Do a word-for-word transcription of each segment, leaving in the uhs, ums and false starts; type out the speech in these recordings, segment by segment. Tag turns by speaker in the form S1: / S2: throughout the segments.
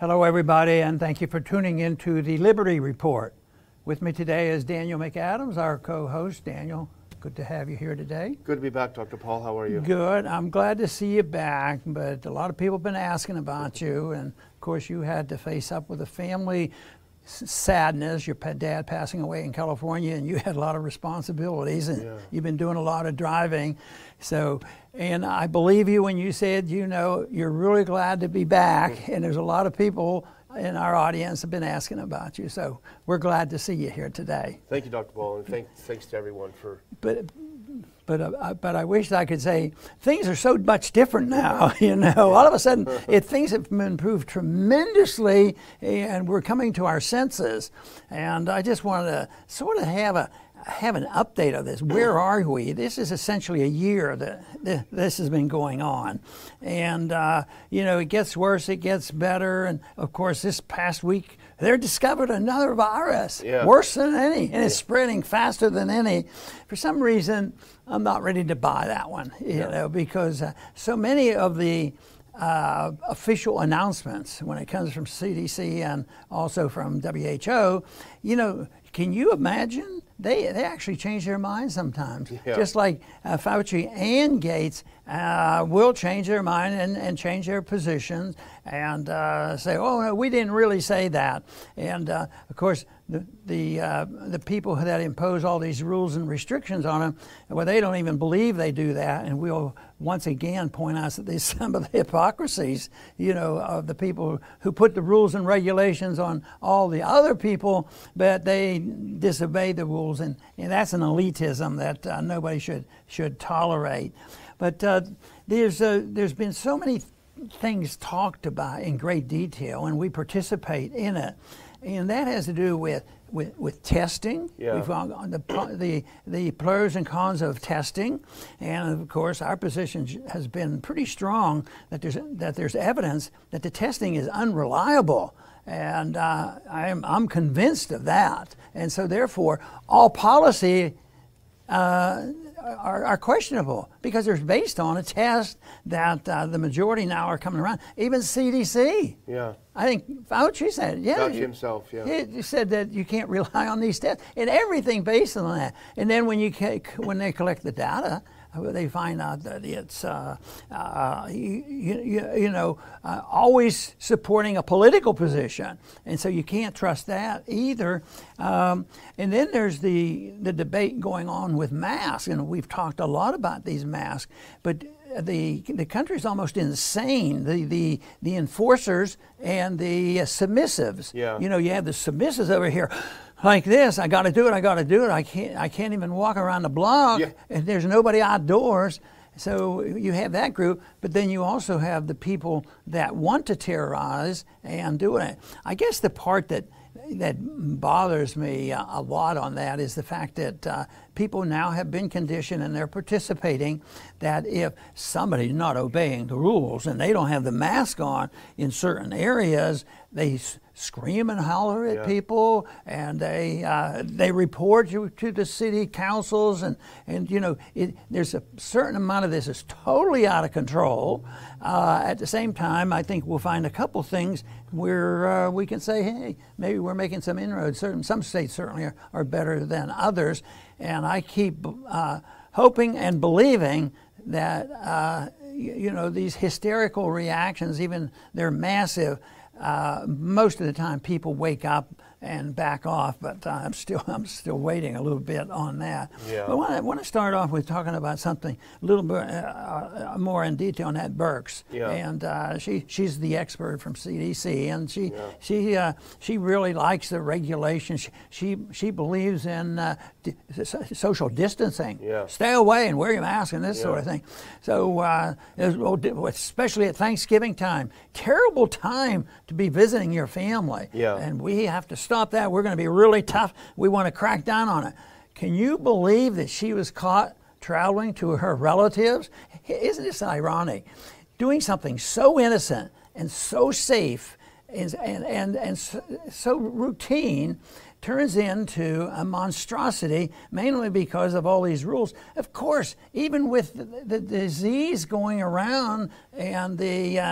S1: Hello, everybody, and thank you for tuning in to the Liberty Report. With me today is Daniel McAdams, our co-host. Daniel, good to have you here today.
S2: Good to be back, Doctor Paul. How are you?
S1: Good. I'm glad to see you back, but a lot of people have been asking about you, and of course you had to face up with a family sadness, your dad passing away in California, and you had a lot of responsibilities, and yeah. You've been doing a lot of driving. So, and I believe you when you said, you know, you're really glad to be back, and there's a lot of people in our audience have been asking about you. So we're glad to see you here today.
S2: Thank you, Doctor Paul, and thank, thanks to everyone for...
S1: But, But uh, but I wish I could say things are so much different now. You know, all of a sudden, it, things have improved tremendously, and we're coming to our senses. And I just wanted to sort of have a have an update of this. Where are we? This is essentially a year that, that this has been going on, and uh, you know, it gets worse, it gets better, and of course, this past week they discovered another virus,
S2: yeah.
S1: worse than any, and it's
S2: yeah.
S1: spreading faster than any. For some reason, I'm not ready to buy that one, you yeah. know, because uh, so many of the uh, official announcements, when it comes from C D C and also from W H O, you know, can you imagine? They they actually change their minds sometimes.
S2: Yeah.
S1: Just like uh, Fauci and Gates uh, will change their mind and, and change their positions and uh, say, oh, no, we didn't really say that. And uh, of course, the the uh, the people that impose all these rules and restrictions on them, well, they don't even believe they do that. And we'll once again point out that there's some of the hypocrisies, you know, of the people who put the rules and regulations on all the other people, but they disobey the rules. And, and that's an elitism that uh, nobody should should tolerate. But uh, there's uh, there's been so many th- things talked about in great detail, and we participate in it, and that has to do with with, with testing.
S2: Yeah.
S1: We've gone the, the the pros and cons of testing, and of course our position has been pretty strong that there's that there's evidence that the testing is unreliable. And uh, I'm, I'm convinced of that. And so therefore, all policy uh, are, are questionable because they're based on a test that uh, the majority now are coming around. Even C D C.
S2: Yeah.
S1: I think Fauci said, yeah.
S2: Fauci himself, yeah.
S1: He said that you can't rely on these tests and everything based on that. And then when you when they collect the data, they find out that it's, uh, uh, you, you, you know, uh, always supporting a political position. And so you can't trust that either. Um, and then there's the, the debate going on with masks. And we've talked a lot about these masks. But the the country's almost insane. The the the enforcers and the uh, submissives.
S2: Yeah.
S1: You know, you have the submissives over here. Like this, I got to do it. I got to do it. I can't. I can't even walk around the block,
S2: yeah.
S1: and there's nobody outdoors. So you have that group, but then you also have the people that want to terrorize and do it. I guess the part that that bothers me a lot on that is the fact that uh, people now have been conditioned and they're participating that if somebody's not obeying the rules and they don't have the mask on in certain areas, they s- scream and holler at
S2: yeah.
S1: people, and they uh, they report you to the city councils, and and you know it, there's a certain amount of this is totally out of control. Uh, at the same time, I think we'll find a couple things where uh, we can say, hey, maybe we're making some inroads. Certain some states certainly are, are better than others, and I keep uh, hoping and believing that uh, you, you know these hysterical reactions, even they're massive. Uh, most of the time, people wake up and back off, but uh, I'm still I'm still waiting a little bit on that.
S2: Yeah.
S1: But I want, I want to start off with talking about something a little bit uh, more in detail on that Birx.
S2: Yeah.
S1: And uh, she she's the expert from C D C, and she
S2: yeah.
S1: she uh, she really likes the regulations. She she, she believes in uh, di- social distancing.
S2: Yeah.
S1: Stay away and wear your mask and this
S2: yeah.
S1: sort of thing. So uh, especially at Thanksgiving time, terrible time to be visiting your family.
S2: Yeah.
S1: And we have to stop that. We're going to be really tough. We want to crack down on it. Can you believe that she was caught traveling to her relatives? Isn't this ironic? Doing something so innocent and so safe and, and, and, and so, so routine turns into a monstrosity, mainly because of all these rules. Of course, even with the, the disease going around and the uh,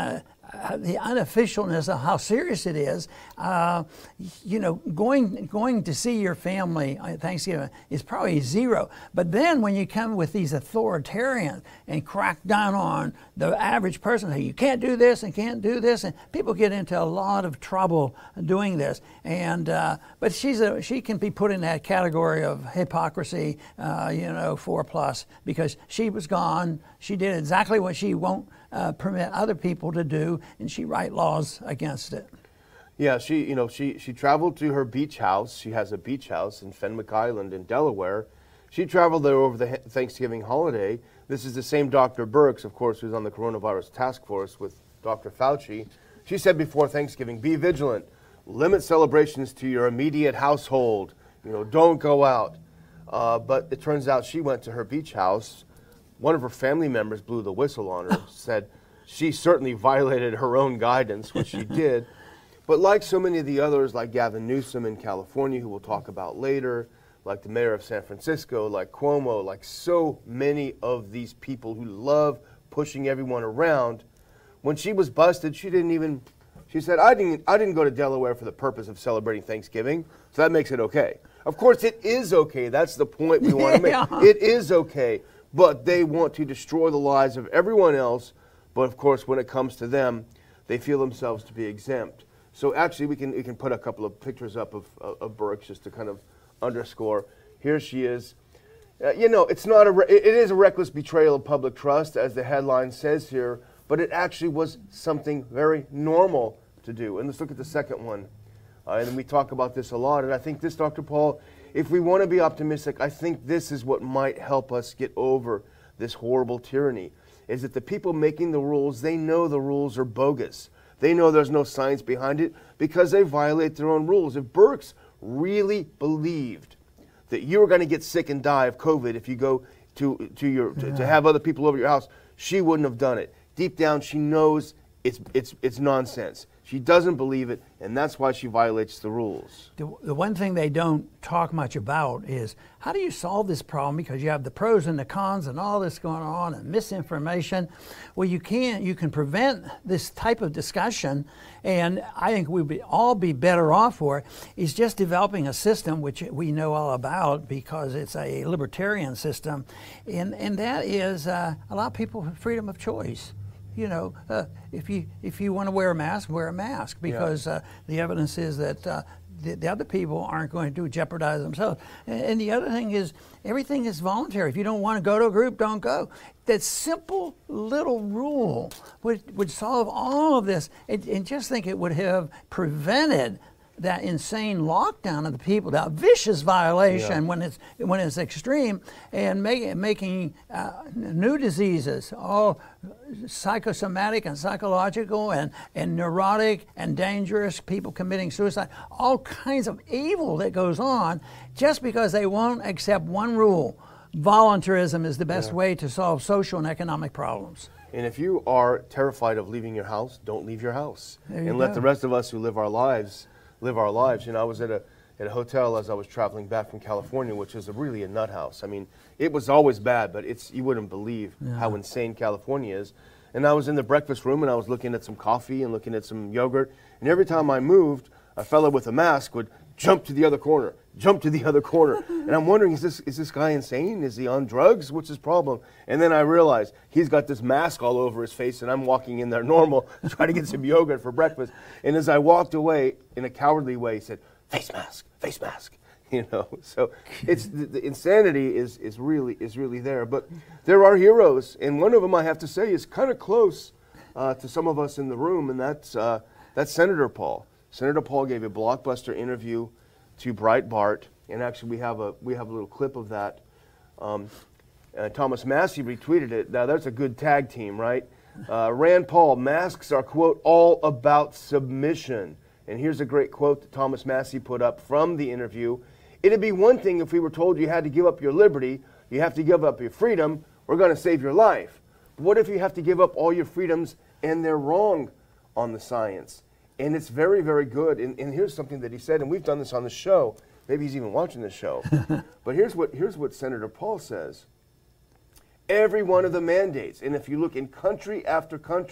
S1: uh, the unofficialness of how serious it is. Uh, you know, going going to see your family at Thanksgiving is probably zero. But then when you come with these authoritarians and crack down on the average person, say you can't do this and can't do this, and people get into a lot of trouble doing this. And uh, but she's a she can be put in that category of hypocrisy, uh, you know, four plus, because she was gone. She did exactly what she won't uh, permit other people to do, and she write laws against it.
S2: Yeah, she, you know, she, she traveled to her beach house. She has a beach house in Fenwick Island in Delaware. She traveled there over the Thanksgiving holiday. This is the same Doctor Birx, of course, who's on the coronavirus task force with Doctor Fauci. She said before Thanksgiving, be vigilant, limit celebrations to your immediate household, you know, don't go out. Uh, but it turns out she went to her beach house. One of her family members blew the whistle on her, said she certainly violated her own guidance, which she did. But like so many of the others, like Gavin Newsom in California, who we'll talk about later, like the mayor of San Francisco, like Cuomo, like so many of these people who love pushing everyone around, when she was busted, she didn't even, she said, I didn't, I didn't go to Delaware for the purpose of celebrating Thanksgiving, so that makes it okay. Of course, it is okay. That's the point we want to make.
S1: Yeah.
S2: It is okay, but they want to destroy the lives of everyone else. But of course, when it comes to them, they feel themselves to be exempt. So actually, we can we can put a couple of pictures up of of Birx just to kind of underscore. Here she is. Uh, you know, it's not a re it is a reckless betrayal of public trust, as the headline says here, but it actually was something very normal to do. And let's look at the second one. Uh, and we talk about this a lot, and I think this, Doctor Paul, if we want to be optimistic, I think this is what might help us get over this horrible tyranny, is that the people making the rules, they know the rules are bogus. They know there's no science behind it because they violate their own rules. If Birx really believed that you were going to get sick and die of COVID if you go to, to, your, to, to have other people over your house, she wouldn't have done it. Deep down, she knows it's, it's, it's nonsense. She doesn't believe it, and that's why she violates the rules.
S1: The, the one thing they don't talk much about is how do you solve this problem, because you have the pros and the cons and all this going on and misinformation. Well, you can you can prevent this type of discussion, and I think we'd be, all be better off for it, is just developing a system which we know all about because it's a libertarian system, and, and that is uh, allow people freedom of choice. You know, uh, if you if you want to wear a mask, wear a mask, because yeah. uh, the evidence is that uh, the, the other people aren't going to jeopardize themselves. And, and the other thing is, everything is voluntary. If you don't want to go to a group, don't go. That simple little rule would would solve all of this. And, and just think, it would have prevented that insane lockdown of the people, that vicious violation yeah. when it's when it's extreme, and make, making uh, new diseases, all psychosomatic and psychological and, and neurotic and dangerous, people committing suicide, all kinds of evil that goes on just because they won't accept one rule. Voluntarism is the best yeah. way to solve social and economic problems.
S2: And if you are terrified of leaving your house, don't leave your house.
S1: There you
S2: and
S1: go.
S2: Let the rest of us who live our lives live our lives. You know, I was at a at a hotel as I was traveling back from California, which is a, really a nut house. I mean, it was always bad, but it's you wouldn't believe yeah. how insane California is. And I was in the breakfast room and I was looking at some coffee and looking at some yogurt, and every time I moved, a fellow with a mask would jump to the other corner, jump to the other corner. And I'm wondering, is this is this guy insane? Is he on drugs? What's his problem? And then I realized he's got this mask all over his face, and I'm walking in there normal, trying to get some yogurt for breakfast. And as I walked away, in a cowardly way, he said, face mask, face mask. You know, so it's the, the insanity is is really is really there. But there are heroes, and one of them, I have to say, is kind of close uh, to some of us in the room, and that's uh, that's Senator Paul. Senator Paul gave a blockbuster interview to Breitbart, and actually we have a we have a little clip of that. Um, uh, Thomas Massie retweeted it. Now that's a good tag team, right? Uh, Rand Paul, masks are, quote, all about submission. And here's a great quote that Thomas Massie put up from the interview. It'd be one thing if we were told you had to give up your liberty, you have to give up your freedom, we're going to save your life. But what if you have to give up all your freedoms and they're wrong on the science? And it's very, very good. And, and here's something that he said, and we've done this on the show. Maybe he's even watching this show. But here's what, here's what Senator Paul says. Every one of the mandates, and if you look in country after country,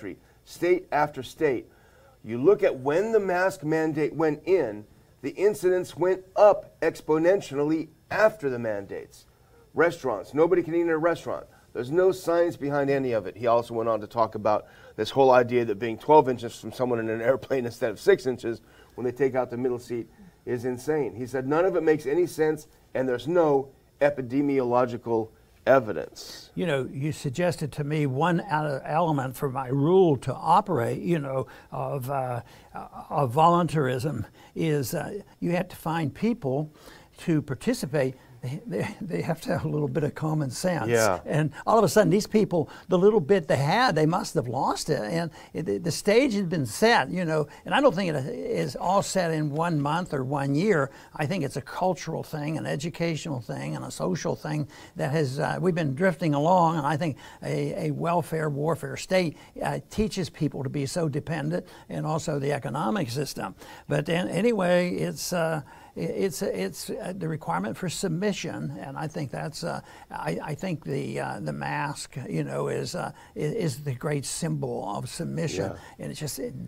S2: state after state. You look at when the mask mandate went in, the incidence went up exponentially after the mandates. Restaurants, nobody can eat in a restaurant. There's no science behind any of it. He also went on to talk about this whole idea that being twelve inches from someone in an airplane instead of six inches when they take out the middle seat is insane. He said none of it makes any sense, and there's no epidemiological evidence.
S1: You know, you suggested to me one element for my rule to operate, you know, of, uh, of voluntarism is uh, you have to find people to participate. They, they, they have to have a little bit of common sense.
S2: Yeah.
S1: And all of a sudden, these people, the little bit they had, they must have lost it. And it, the stage had been set, you know, and I don't think it is all set in one month or one year. I think it's a cultural thing, an educational thing, and a social thing that has, uh, we've been drifting along. And I think a, a welfare warfare state uh, teaches people to be so dependent, and also the economic system. But then, anyway, it's, uh, It's it's uh, the requirement for submission, and I think that's uh, I, I think the uh, the mask, you know, is uh, is the great symbol of submission, yeah. And it just it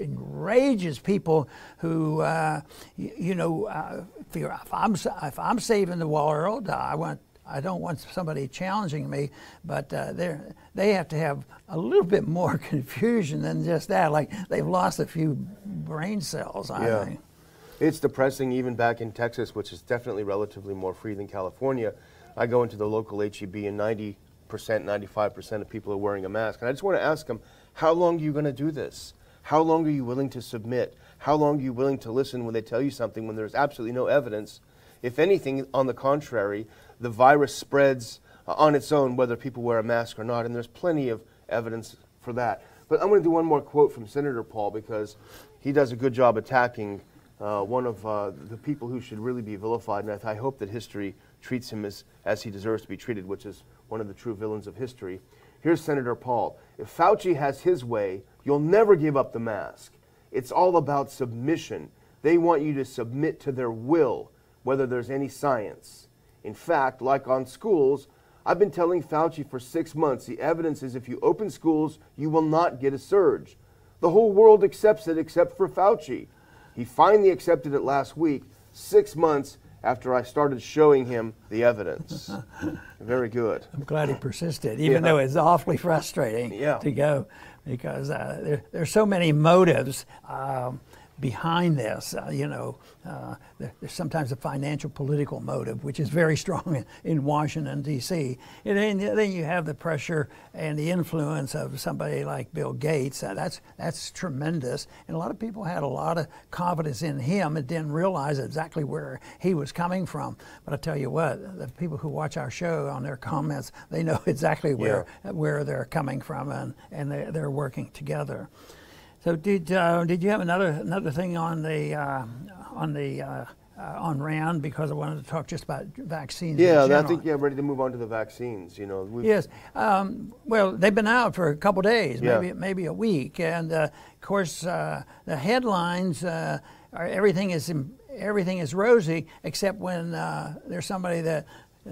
S1: enrages people who uh, you, you know uh, feel if I'm if I'm saving the world, I want. I don't want somebody challenging me, but uh, they they have to have a little bit more confusion than just that. Like they've lost a few brain cells, I
S2: yeah.
S1: think.
S2: It's depressing even back in Texas, which is definitely relatively more free than California. I go into the local H E B and ninety percent, ninety-five percent of people are wearing a mask. And I just want to ask them, how long are you going to do this? How long are you willing to submit? How long are you willing to listen when they tell you something when there's absolutely no evidence? If anything, on the contrary, the virus spreads uh, on its own whether people wear a mask or not, and there's plenty of evidence for that. But I'm going to do one more quote from Senator Paul because he does a good job attacking Uh, one of uh, the people who should really be vilified, and I, I hope that history treats him as, as he deserves to be treated, which is one of the true villains of history. Here's Senator Paul. If Fauci has his way, you'll never give up the mask. It's all about submission. They want you to submit to their will, whether there's any science. In fact, like on schools, I've been telling Fauci for six months, the evidence is if you open schools, you will not get a surge. The whole world accepts it except for Fauci. He finally accepted it last week, six months after I started showing him the evidence. Very good.
S1: I'm glad he persisted, even
S2: yeah.
S1: though it's awfully frustrating
S2: yeah.
S1: to go, because uh, there, there's so many motives um, behind this. Uh, you know, uh, there, there's sometimes a financial political motive, which is very strong in, in Washington, D C And then, then you have the pressure and the influence of somebody like Bill Gates. Uh, that's that's tremendous. And a lot of people had a lot of confidence in him and didn't realize exactly where he was coming from. But I tell you what, the people who watch our show on their comments, they know exactly where yeah. where they're coming from, and, and they're, they're working together. So did uh, did you have another another thing on the uh, on the uh, uh, on RAND, because I wanted to talk just about vaccines?
S2: Yeah,
S1: in
S2: I think yeah, ready to move on to the vaccines. You know, we've
S1: yes. Um, well, they've been out for a couple days,
S2: yeah.
S1: maybe maybe a week, and uh, of course uh, the headlines uh, are everything is everything is rosy except when uh, there's somebody that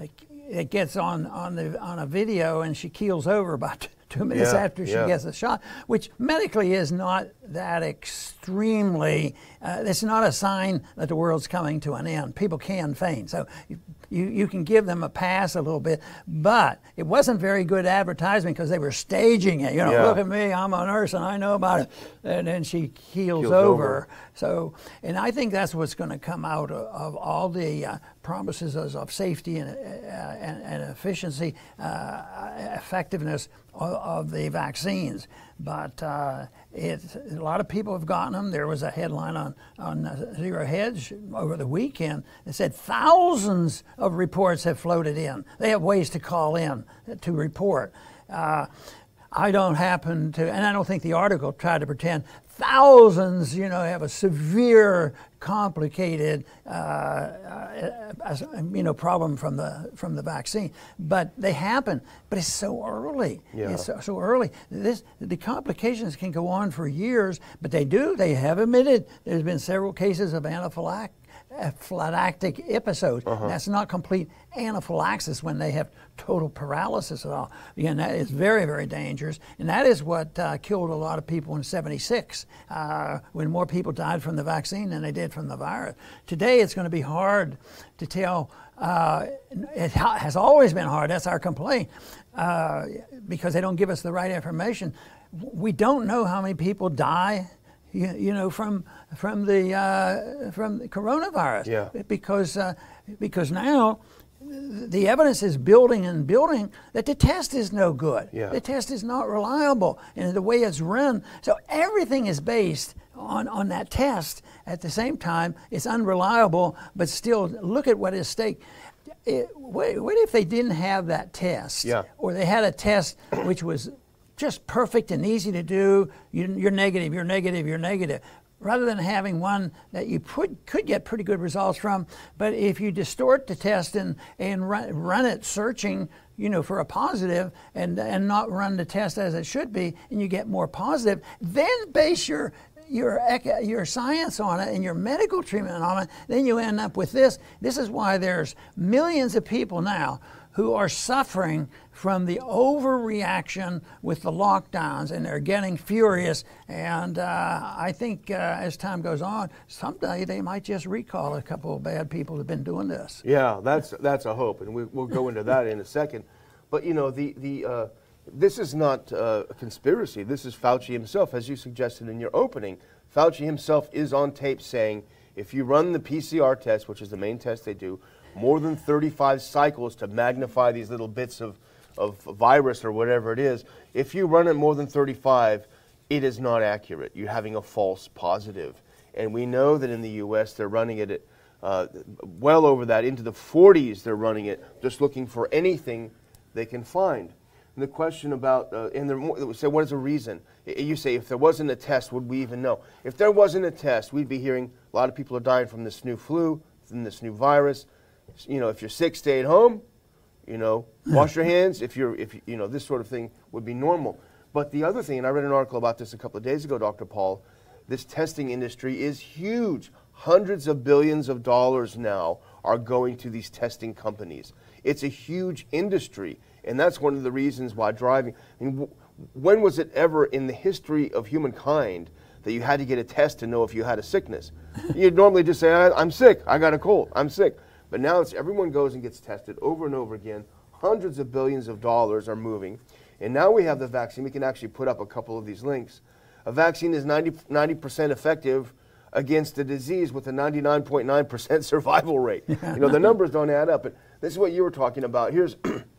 S1: that gets on on the on a video and she keels over about two minutes
S2: yeah,
S1: after she
S2: yeah.
S1: gets a shot, which medically is not that extremely, uh, it's not a sign that the world's coming to an end. People can faint, so you, you, you can give them a pass a little bit, but it wasn't very good advertising because they were staging it. You know,
S2: yeah.
S1: look at me, I'm a nurse and I know about it. And then she keels,
S2: keels
S1: over.
S2: over.
S1: So, and I think that's what's going to come out of, of all the uh, promises of safety and, uh, and, and efficiency, uh, effectiveness of, of the vaccines. But uh, it, a lot of people have gotten them. There was a headline on, on uh, Zero Hedge over the weekend that said thousands of reports have floated in. They have ways to call in to report. Uh, I don't happen to, and I don't think the article tried to pretend thousands, you know, have a severe, complicated, uh, uh, you know, problem from the from the vaccine. But they happen. But it's so early.
S2: Yeah.
S1: It's so, so early. This the complications can go on for years. But they do. They have admitted there's been several cases of anaphylactic. anaphylactic episodes.
S2: Uh-huh.
S1: That's not complete anaphylaxis when they have total paralysis at all. Again, that is very, very dangerous, and that is what uh, killed a lot of people in seventy-six, uh, when more people died from the vaccine than they did from the virus. Today, it's going to be hard to tell. Uh, it ha- has always been hard. That's our complaint, uh, because they don't give us the right information. We don't know how many people die, you, you know, from from the uh, from the coronavirus.
S2: Yeah.
S1: Because uh, because now the evidence is building and building that the test is no good.
S2: Yeah.
S1: The test is not reliable, and the way it's run. So everything is based on, on that test. At the same time, it's unreliable, but still, look at what is at stake. It, what, what if they didn't have that test?
S2: Yeah.
S1: Or they had a test which was just perfect and easy to do. You, you're negative, you're negative, you're negative. Rather than having one that you put, could get pretty good results from, but if you distort the test and, and run, run it searching, you know, for a positive and, and not run the test as it should be, and you get more positive, then base your your your science on it and your medical treatment on it, then you end up with this. This is why there's millions of people now who are suffering from the overreaction with the lockdowns, and they're getting furious. And uh, I think uh, as time goes on, someday they might just recall a couple of bad people who've been doing this.
S2: Yeah, that's that's a hope, and we, we'll go into that in a second. But you know, the the uh, this is not uh, a conspiracy. This is Fauci himself, as you suggested in your opening. Fauci himself is on tape saying, if you run the P C R test, which is the main test they do, more than thirty-five cycles to magnify these little bits of, of virus or whatever it is, if you run it more than thirty-five, it is not accurate. You're having a false positive. And we know that in the U S they're running it at uh, well over that, into the forties they're running it, just looking for anything they can find. And the question about, uh, and they're say, what is the reason? You say, if there wasn't a test, would we even know? If there wasn't a test, we'd be hearing a lot of people are dying from this new flu, from this new virus. You know, if you're sick, stay at home. You know, wash your hands. If you're, if you know, this sort of thing would be normal. But the other thing, and I read an article about this a couple of days ago, Doctor Paul, this testing industry is huge. Hundreds of billions of dollars now are going to these testing companies. It's a huge industry, and that's one of the reasons why driving. I mean, w- when was it ever in the history of humankind that you had to get a test to know if you had a sickness? You'd normally just say, I, I'm sick, I got a cold, I'm sick. But now it's everyone goes and gets tested over and over again. Hundreds of billions of dollars are moving. And now we have the vaccine. We can actually put up a couple of these links. A vaccine is ninety percent effective against a disease with a ninety-nine point nine percent survival rate. You know, the numbers don't add up. But this is what you were talking about. Here's,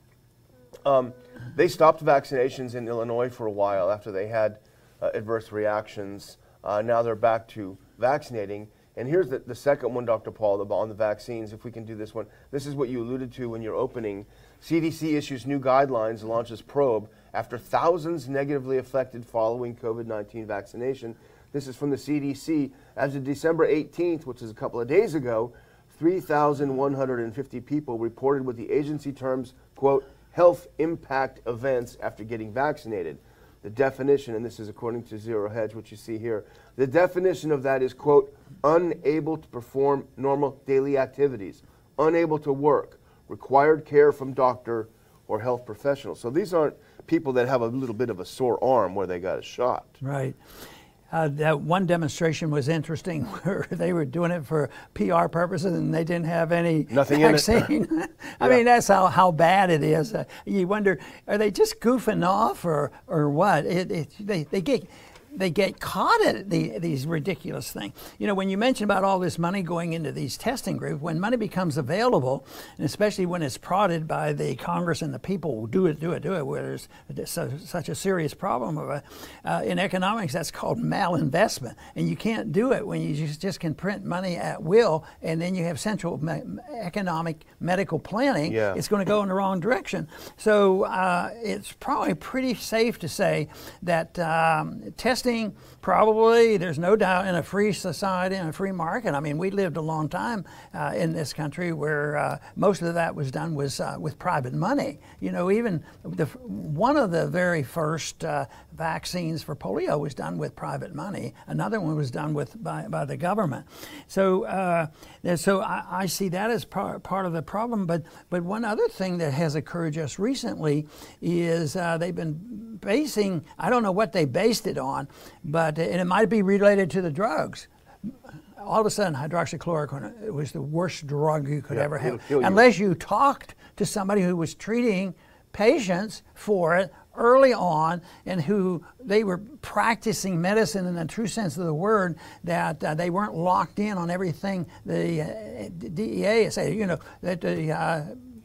S2: um, they stopped vaccinations in Illinois for a while after they had uh, adverse reactions. Uh, now they're back to vaccinating. And here's the, the second one, Doctor Paul, on the vaccines, if we can do this one. This is what you alluded to when you're opening. C D C issues new guidelines and launches probe after thousands negatively affected following COVID nineteen vaccination. This is from the C D C. As of December eighteenth, which is a couple of days ago, three thousand one hundred fifty people reported what the agency terms, quote, health impact events after getting vaccinated. The definition, and this is according to Zero Hedge, which you see here, the definition of that is, quote, unable to perform normal daily activities, unable to work, required care from doctor or health professional. So these aren't people that have a little bit of a sore arm where they got a shot.
S1: Right. Uh, that one demonstration was interesting where they were doing it for P R purposes and they didn't have any
S2: Nothing
S1: vaccine.
S2: in it.
S1: I
S2: Yeah.
S1: mean, that's how, how bad it is. Uh, you wonder, are they just goofing off or or what? It, it, they, they get they get caught at the, these ridiculous things. You know, when you mention about all this money going into these testing groups, when money becomes available, and especially when it's prodded by the Congress and the people, do it, do it, do it, where there's so, such a serious problem of it, uh, in economics, that's called malinvestment. And you can't do it when you just, just can print money at will, and then you have central me- economic medical planning.
S2: Yeah.
S1: It's going to go in the wrong direction. So uh, it's probably pretty safe to say that um, testing probably, there's no doubt, in a free society and a free market. I mean, we lived a long time uh, in this country where uh, most of that was done was uh, with private money. You know, even the, one of the very first uh, vaccines for polio was done with private money. Another one was done with by, by the government. So uh, so I, I see that as par, part of the problem. But but one other thing that has occurred just recently is uh, they've been basing, I don't know what they based it on, but and it might be related to the drugs. All of a sudden, hydroxychloroquine was the worst drug you could
S2: yeah,
S1: ever have,
S2: you.
S1: unless you talked to somebody who was treating patients for it early on, and who they were practicing medicine in the true sense of the word, that uh, they weren't locked in on everything the uh, D E A is saying, you know, that the uh,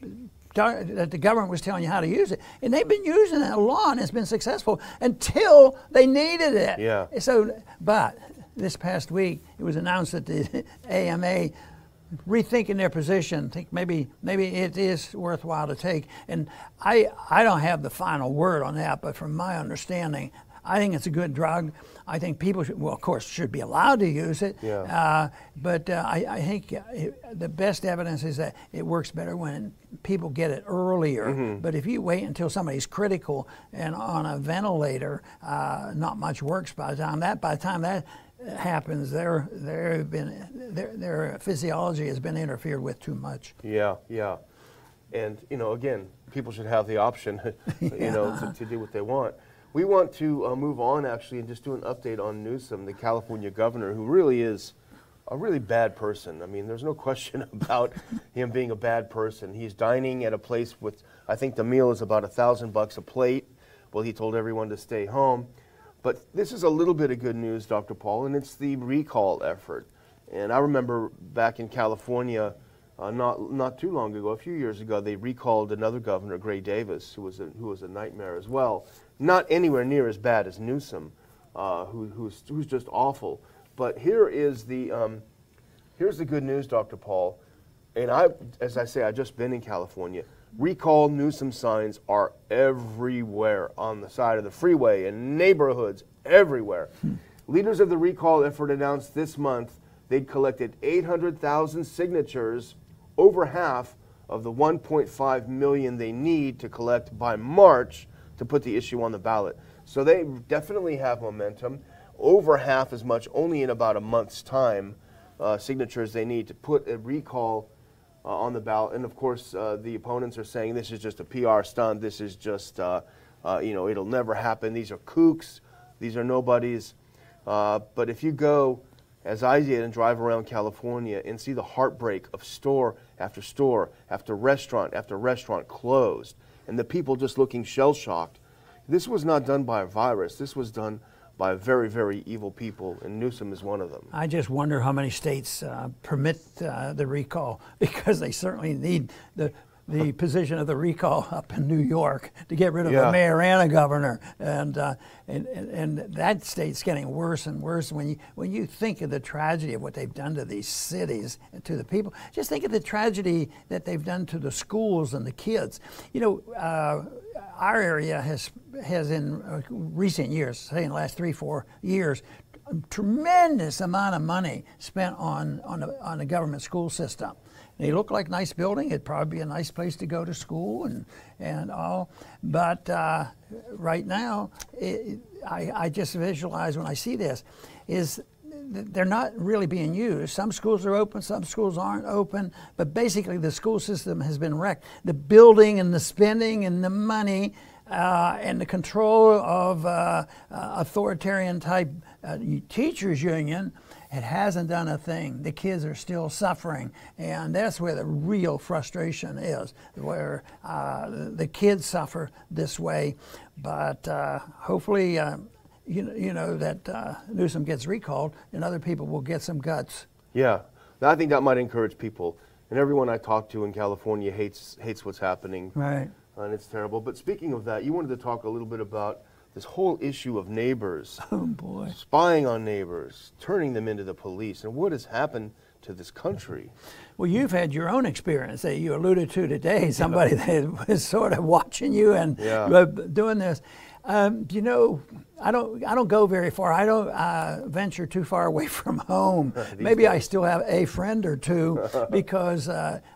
S1: that the government was telling you how to use it. And they've been using it a lot, and it's been successful until they needed it.
S2: Yeah.
S1: So, but this past week, it was announced that the A M A rethinking their position, think maybe maybe it is worthwhile to take. And I I don't have the final word on that, but from my understanding, I think it's a good drug. I think people should, well, of course, should be allowed to use it.
S2: Yeah.
S1: Uh, but uh, I, I think it, the best evidence is that it works better when people get it earlier.
S2: Mm-hmm.
S1: But if you wait until somebody's critical and on a ventilator, uh, not much works by the time that by the time that happens, their their been their their physiology has been interfered with too much.
S2: Yeah, yeah, and you know, again, people should have the option, you
S1: yeah.
S2: know, to, to do what they want. We want to uh, move on actually and just do an update on Newsom, the California governor, who really is a really bad person. I mean, there's no question about him being a bad person. He's dining at a place with, I think the meal is about a thousand bucks a plate. Well, he told everyone to stay home. But this is a little bit of good news, Doctor Paul, and it's the recall effort. And I remember back in California, uh, not not too long ago, a few years ago, they recalled another governor, Gray Davis, who was a, who was a nightmare as well. Not anywhere near as bad as Newsom, uh, who, who's who's just awful. But here is the um, here's the good news, Doctor Paul. And I, as I say, I've just been in California. Recall Newsom signs are everywhere on the side of the freeway and neighborhoods everywhere. Hmm. Leaders of the recall effort announced this month they'd collected eight hundred thousand signatures, over half of the one point five million they need to collect by March to put the issue on the ballot. So they definitely have momentum. Over half as much, only in about a month's time, uh, signatures they need to put a recall Uh, on the ballot. And of course, uh, the opponents are saying this is just a P R stunt. This is just, uh, uh, you know, it'll never happen. These are kooks. These are nobodies. Uh, but if you go, as I did, and drive around California and see the heartbreak of store after store after restaurant after restaurant closed, and the people just looking shell-shocked, this was not done by a virus. This was done by very, very evil people, and Newsom is one of them.
S1: I just wonder how many states uh, permit uh, the recall, because they certainly need the the position of the recall up in New York to get rid of
S2: yeah.
S1: a mayor and a governor, and, uh, and and and that state's getting worse and worse. When you when you think of the tragedy of what they've done to these cities and to the people, just think of the tragedy that they've done to the schools and the kids. You know, uh, our area has has in uh, recent years, say in the last three four years, a tremendous amount of money spent on on a, on the government school system. They look like nice building. It'd probably be a nice place to go to school and and all. But uh, right now, it, I, I just visualize when I see this, is they're not really being used. Some schools are open, some schools aren't open. But basically, the school system has been wrecked. The building and the spending and the money uh, and the control of uh, uh, authoritarian type uh, teachers union. It hasn't done a thing. The kids are still suffering, and that's where the real frustration is, where uh, the kids suffer this way. But uh, hopefully, uh, you, you know, that uh, Newsom gets recalled, and other people will get some guts.
S2: Yeah, I think that might encourage people. And everyone I talk to in California hates hates what's happening.
S1: Right.
S2: And it's terrible. But speaking of that, you wanted to talk a little bit about this whole issue of neighbors,
S1: oh boy,
S2: spying on neighbors, turning them into the police, and what has happened to this country.
S1: Well, you've had your own experience that you alluded to today, somebody that was sort of watching you and
S2: yeah.
S1: doing this. Um, you know, I don't I don't go very far. I don't uh, venture too far away from home. Maybe days. I still have a friend or two because uh,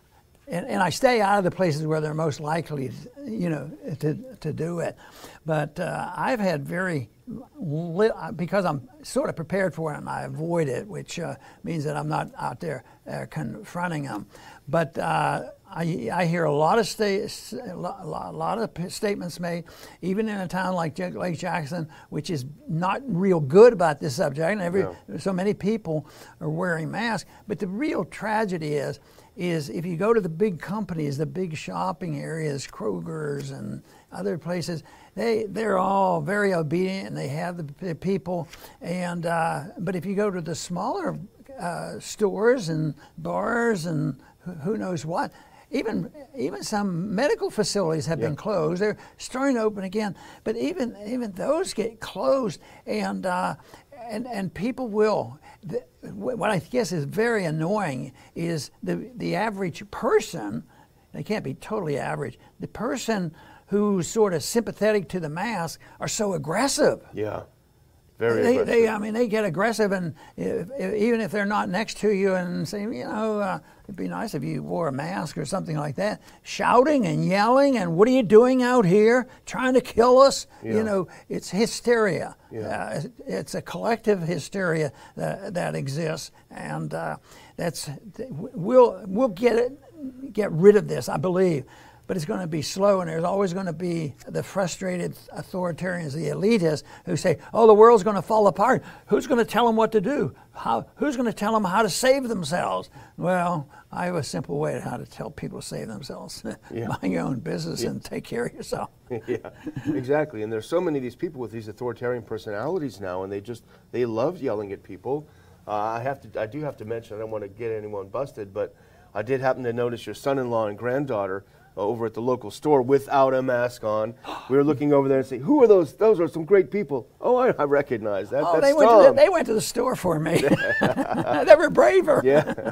S1: and, and I stay out of the places where they're most likely, you know, to to do it. But uh, I've had very li- because I'm sort of prepared for it and I avoid it, which uh, means that I'm not out there uh, confronting them. But uh, I, I hear a lot of sta- a lot, a lot of statements made, even in a town like Lake Jackson, which is not real good about this subject. And every
S2: No.
S1: so many people are wearing masks. But the real tragedy is, is if you go to the big companies, the big shopping areas, Kroger's and other places, they they're all very obedient and they have the p- people. And uh, but if you go to the smaller uh, stores and bars and who knows what. Even even some medical facilities have
S2: Yeah.
S1: been closed. They're starting to open again, but even even those get closed, and uh, and and people will. The, what I guess is very annoying is the the average person. They can't be totally average. The person who's sort of sympathetic to the mask are so aggressive.
S2: Yeah. Very
S1: They,
S2: aggressive.
S1: they, I mean, they get aggressive, and if, if, even if they're not next to you and say, you know, uh, it'd be nice if you wore a mask or something like that, shouting and yelling, and what are you doing out here, trying to kill us?
S2: Yeah.
S1: You know, it's hysteria.
S2: Yeah.
S1: Uh, it's a collective hysteria that, that exists, and uh, that's we'll we'll get it, get rid of this, I believe. But it's going to be slow, and there's always going to be the frustrated authoritarians, the elitists, who say, oh, the world's going to fall apart. Who's going to tell them what to do? How, who's going to tell them how to save themselves? Well, I have a simple way to how to tell people to save themselves.
S2: Yeah.
S1: Mind your own business
S2: Yeah.
S1: and take care of yourself.
S2: Yeah, exactly. And there's so many of these people with these authoritarian personalities now, and they just, they love yelling at people. Uh, I have to, I do have to mention, I don't want to get anyone busted, but I did happen to notice your son-in-law and granddaughter over at the local store without a mask on. We were looking over there and saying, who are those? Those are some great people. Oh, I, I recognize that.
S1: Oh,
S2: That's
S1: they went, to
S2: Tom.
S1: the, they went to the store for me. They were braver.
S2: Yeah.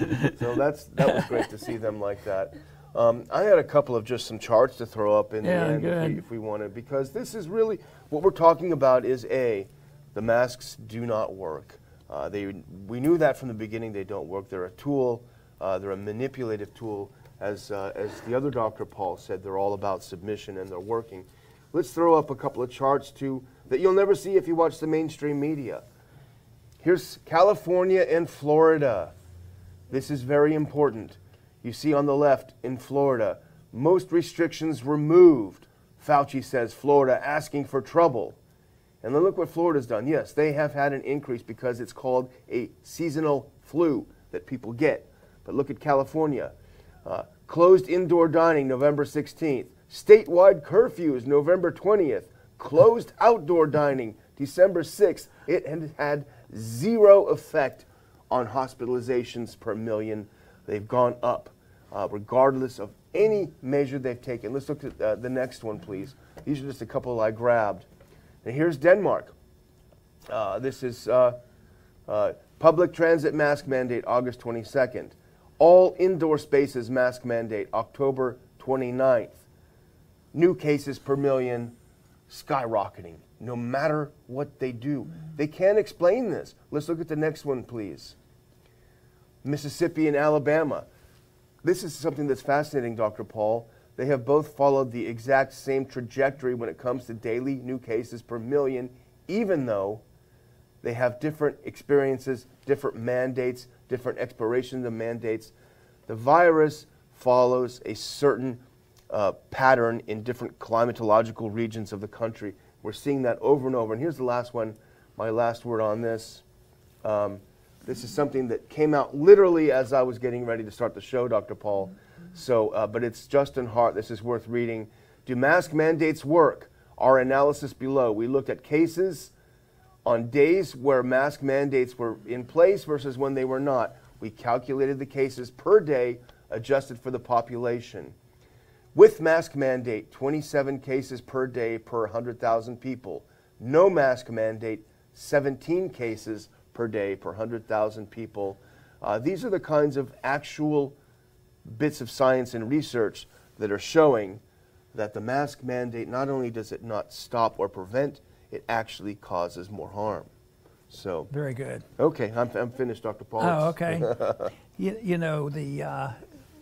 S2: So that's that was great to see them like that. Um, I had a couple of just some charts to throw up in
S1: Yeah,
S2: the end if
S1: good.
S2: we, if we wanted, because this is really what we're talking about. Is a the masks do not work. Uh, they we knew that from the beginning. They don't work. They're a tool. Uh, they're a manipulative tool. As, uh, as the other Doctor Paul said, they're all about submission, and they're working. Let's throw up a couple of charts, too, that you'll never see if you watch the mainstream media. Here's California and Florida. This is very important. You see on the left, in Florida, most restrictions removed. Fauci says Florida asking for trouble. And then look what Florida's done. Yes, they have had an increase because it's called a seasonal flu that people get. But look at California. Uh, closed indoor dining November sixteenth. Statewide curfews November twentieth. Closed outdoor dining December sixth. It had had zero effect on hospitalizations per million. They've gone up uh, regardless of any measure they've taken. Let's look at uh, the next one, please. These are just a couple I grabbed. And here's Denmark. Uh, this is uh, uh, public transit mask mandate August twenty-second. All indoor spaces mask mandate October twenty-ninth. New cases per million skyrocketing, no matter what they do. They can't explain this. Let's look at the next one, please. Mississippi and Alabama. This is something that's fascinating, Doctor Paul. They have both followed the exact same trajectory when it comes to daily new cases per million, even though they have different experiences, different mandates, different expirations of mandates. The virus follows a certain uh, pattern in different climatological regions of the country. We're seeing that over and over. And here's the last one, my last word on this. Um, this is something that came out literally as I was getting ready to start the show, Doctor Paul. So, uh, but it's Justin Hart. This is worth reading. Do mask mandates work? Our analysis below. We looked at cases on days where mask mandates were in place versus when they were not. We calculated the cases per day, adjusted for the population. With mask mandate, twenty-seven cases per day per one hundred thousand people. No mask mandate, seventeen cases per day per one hundred thousand people. Uh, these are the kinds of actual bits of science and research that are showing that the mask mandate, not only does it not stop or prevent, it actually causes more harm. So
S1: Very good.
S2: okay, I'm, I'm finished, Doctor Paul.
S1: Oh, okay. you, you know, the uh,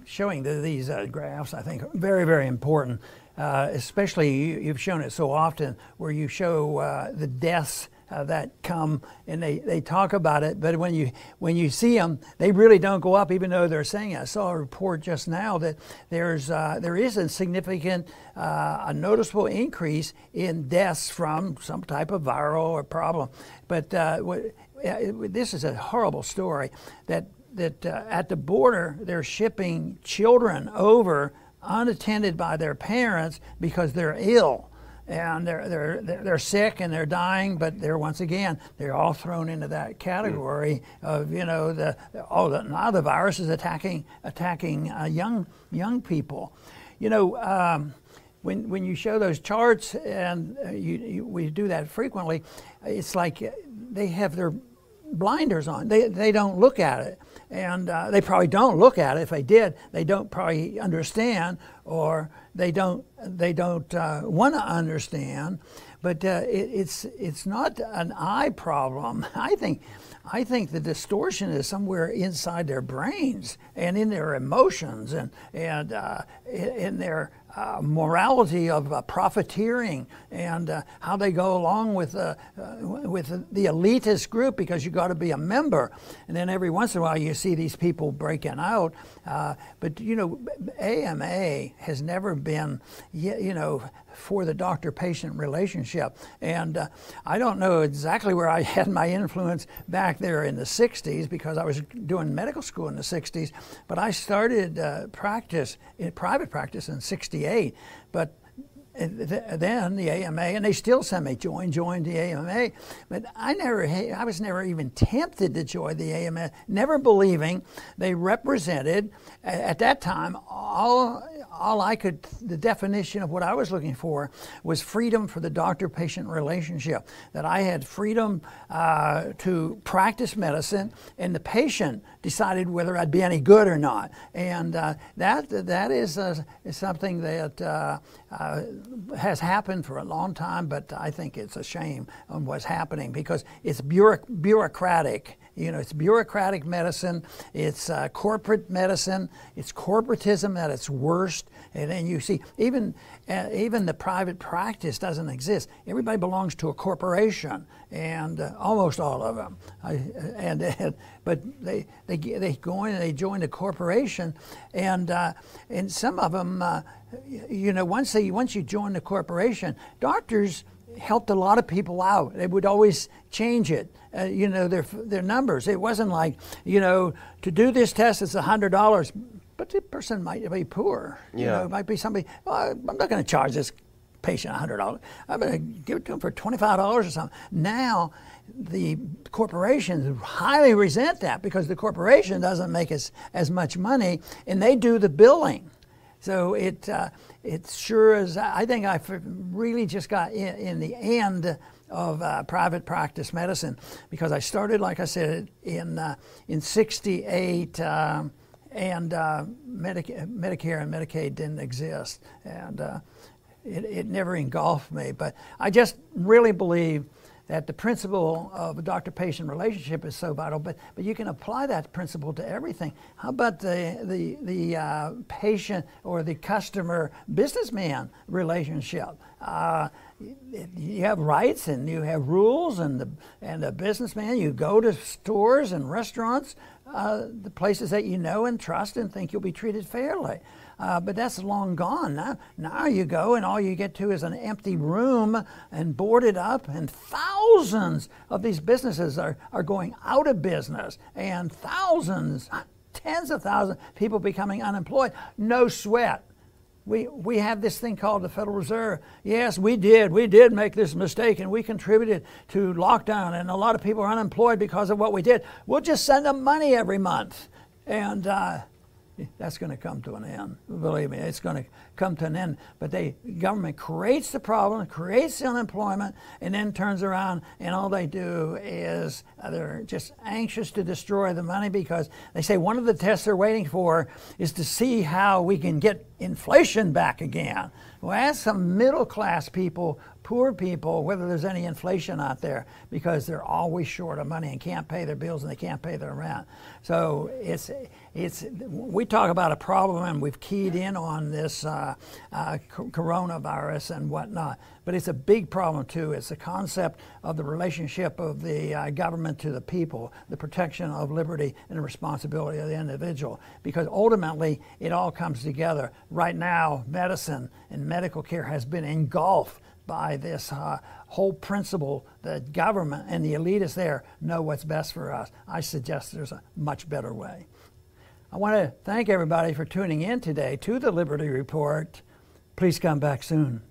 S1: showing the, these uh, graphs, I think, are very, very important. Uh, especially you, you've shown it so often, where you show uh, the deaths uh, that come, and they, they talk about it, but when you when you see them, they really don't go up, even though they're saying it. I saw a report just now that there's uh, there is a significant, uh, a noticeable increase in deaths from some type of viral or problem. But uh, what, it, this is a horrible story that that uh, at the border they're shipping children over unattended by their parents because they're ill and they're they're they're sick and they're dying, but they're once again they're all thrown into that category of, you know, the oh the, now the virus is attacking attacking uh, young young people, you know. Um, when when you show those charts, and uh, you, you, we do that frequently, it's like they have their blinders on. They they don't look at it. And uh, they probably don't look at it. If they did, they don't probably understand, or they don't they don't uh, want to understand. But uh, it, it's it's not an eye problem. I think I think the distortion is somewhere inside their brains and in their emotions and and uh, in, in their uh, morality of uh, profiteering, and uh, how they go along with uh, uh, with the elitist group, because you got to be a member. And then every once in a while you see these people breaking out. Uh, but you know, A M A has never been, you know, for the doctor-patient relationship. And uh, I don't know exactly where I had my influence back there in the sixties, because I was doing medical school in the sixties, but I started uh, practice, in private practice in sixty-eight. But then the A M A, and they still send me, join, join the A M A. But I never, I was never even tempted to join the A M A, never believing they represented, at that time, all, all I could, the definition of what I was looking for was freedom for the doctor-patient relationship, that I had freedom uh, to practice medicine, and the patient decided whether I'd be any good or not. And uh, that that is, uh, is something that uh, uh, has happened for a long time, but I think it's a shame on what's happening, because it's bureauc bureaucratic. You know, it's bureaucratic medicine, it's uh, corporate medicine, it's corporatism at its worst. And then you see, even uh, even the private practice doesn't exist. Everybody belongs to a corporation, and uh, almost all of them. I, and, and but they they they go in and they join the corporation, and uh, and some of them, uh, you know, once they once you join the corporation, doctors helped a lot of people out. They would always change it, uh, you know, their their numbers. It wasn't like, you know, to do this test it's a hundred dollars, but the person might be poor. You
S2: yeah.
S1: know, it might be somebody. Well, I'm not going to charge this patient a hundred dollars. I'm going to give it to him for twenty-five dollars or something. Now, the corporations highly resent that, because the corporation doesn't make as as much money, and they do the billing. So it uh, it sure is. I think I really just got in, in the end of uh, private practice medicine, because I started, like I said, in uh, in sixty-eight, um, and uh, Medica Medicare and Medicaid didn't exist, and uh, it, it never engulfed me. But I just really believe that the principle of a doctor-patient relationship is so vital, but but you can apply that principle to everything. How about the the the uh, patient or the customer businessman relationship? Uh, you have rights and you have rules, and the and the businessman, you go to stores and restaurants, uh, the places that you know and trust and think you'll be treated fairly. Uh, but that's long gone. Now, now you go and all you get to is an empty room and boarded up, and thousands of these businesses are, are going out of business, and thousands, tens of thousands of people becoming unemployed. No sweat. We, we have this thing called the Federal Reserve. Yes, we did. We did make this mistake, and we contributed to lockdown, and a lot of people are unemployed because of what we did. We'll just send them money every month. And uh, that's going to come to an end. Believe me, it's going to come to an end. But the government creates the problem, creates the unemployment, and then turns around, and all they do is uh, they're just anxious to destroy the money, because they say one of the tests they're waiting for is to see how we can get inflation back again. Well, ask some middle-class people poor people, whether there's any inflation out there, because they're always short of money and can't pay their bills and they can't pay their rent. So it's, it's, we talk about a problem and we've keyed in on this uh, uh, coronavirus and whatnot, but it's a big problem too. It's the concept of the relationship of the uh, government to the people, the protection of liberty and the responsibility of the individual, because ultimately it all comes together. Right now, medicine and medical care has been engulfed by this uh, whole principle that government and the elitists there know what's best for us. I suggest there's a much better way. I want to thank everybody for tuning in today to the Liberty Report. Please come back soon.